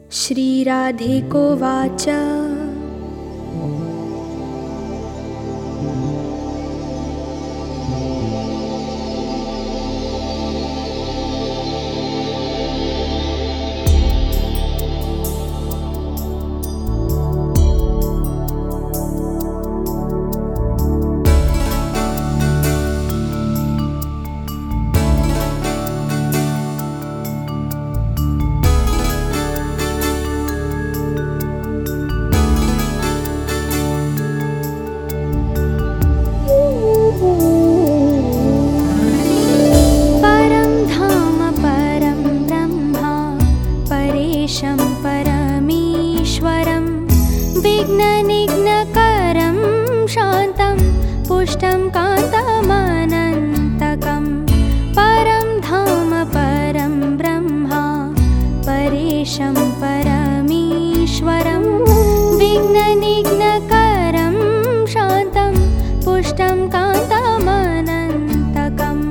श्रीराधिकोवाच। परमीश्वरं विघ्ननिघ्नकरं शान्तं पुष्टं कान्तमनन्तकं परं धाम परं ब्रह्म परेशं परमीश्वरं विघ्ननिघ्नकरं शान्तं पुष्टं कान्तमनन्तकम्।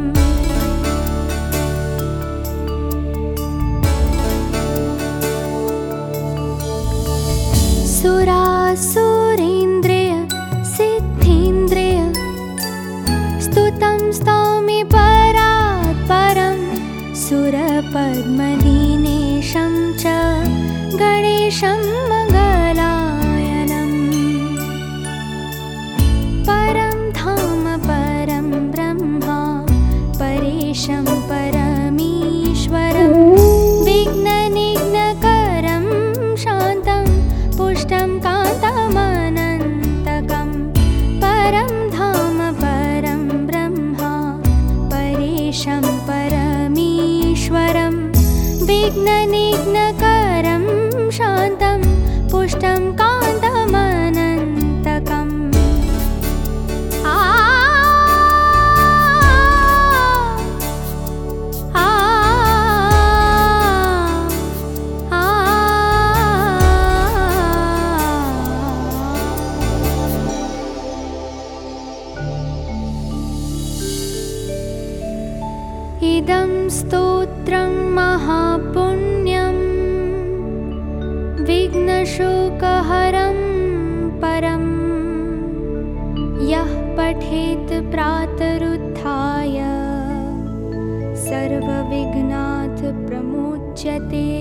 सुरासुरेन्द्रिय सिद्धेन्द्रिय स्तुतं स्तौमि परात् परं सुरपद्मदीनेशं च गणेशं मङ्गलायनं परं धाम परं ब्रह्म परेशं परमीश्वरं विघ्ननिघ्नकरं शान्तं पुष्टं कान्तमनन्तकं परं धाम परं ब्रह्म परेशं परमीश्वरं विघ्ननिघ्नकरं शान्तं पुष्टं कान्तमनन्तकम्। इदं स्तोत्रं महापुण्यं विघ्नशोकहरं परं यः पठेत् प्रातरुत्थाय सर्वविघ्नात् प्रमुच्यते।